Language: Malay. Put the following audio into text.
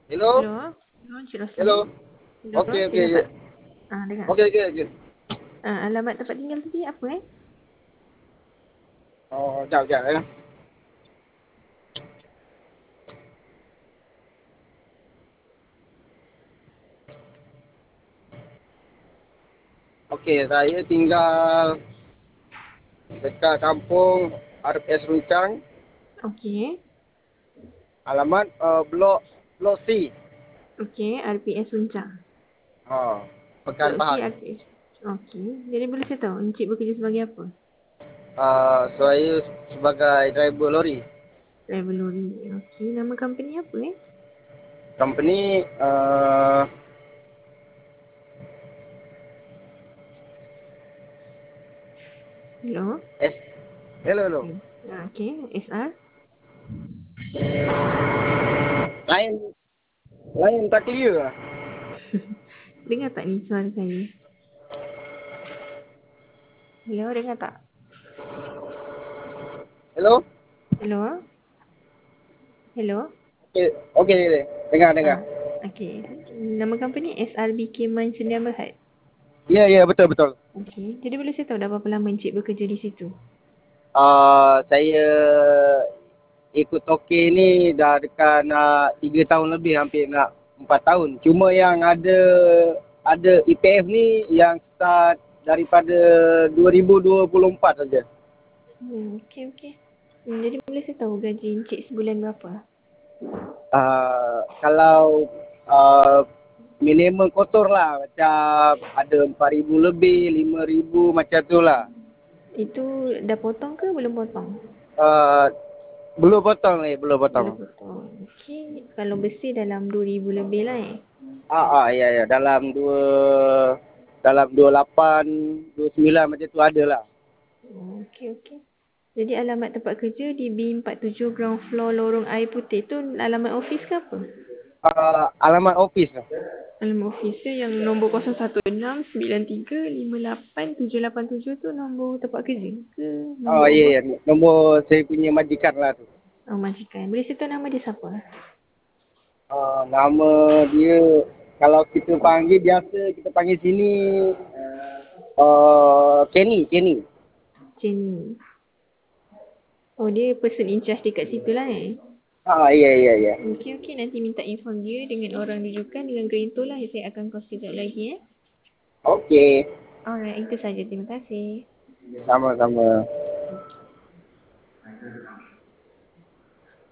Hello? Hello? Hello, Encik Rosli? Hello? Hello, Okey, saya okey, dapat ya. dengar. Okey, okey, okey. Alamat tempat tinggal tadi apa Oh, jap, jap ya. Okey, saya tinggal dekat kampung RPS Runcang, Okey. alamat blok C. Okey, RPS Suncang. Ha, Pekan Blok C Pahang. RPS. Okey. Jadi boleh saya tahu Encik bekerja sebagai apa? Saya sebagai driver lori. Driver lori. Okey. Nama company apa Company Hello? S. Hello, hello. Okey. SR? Lain lain tak clear lah. Dengar tak ni suara saya? Hello, dengar tak? Hello? Hello? Hello? Okey, okey, okey. Dengar, dengar. Ah, okey. Nama company SRBK Mine Sendian Berhad. Ya, ya, betul, betul. Okey. Jadi boleh saya tahu dah berapa lama Encik bekerja di situ? Saya ikut token ni dah dekat nak 3 tahun lebih, hampir nak 4 tahun. Cuma yang ada EPF ni yang start daripada 2024 saja. Okey, okey. Jadi boleh saya tahu gaji Encik sebulan berapa? Kalau minimum kotor lah, macam ada 4,000 lebih, 5,000 macam tu lah. Itu dah potong ke belum potong? Uh, Belum potong ni, belum Belum potong. potong. Okey. Kalau bersih dalam 2,000 lebih lah Ya, ya, dalam 28, 29 macam tu ada lah. Okey, okey. Jadi alamat tempat kerja di B47 ground floor lorong air putih tu alamat office ke apa? Alamat office lah. Alamat office tu yang nombor 01693587787 tu nombor tempat kerja ke nombor Ya, apa? ya, nombor saya punya majikan lah tu. Oh, majikan. Boleh saya tahu nama dia siapa? Nama dia, kalau kita panggil, biasa kita panggil sini Kenny, Kenny. Jenny. Oh, dia person in charge dekat situ lah Ya, ya, ya. Okey, okey. Nanti minta inform dia dengan orang rujukan dengan gerinto lah. Saya akan call sekejap lagi Okey, Alright, itu saja. Terima kasih. sama-sama.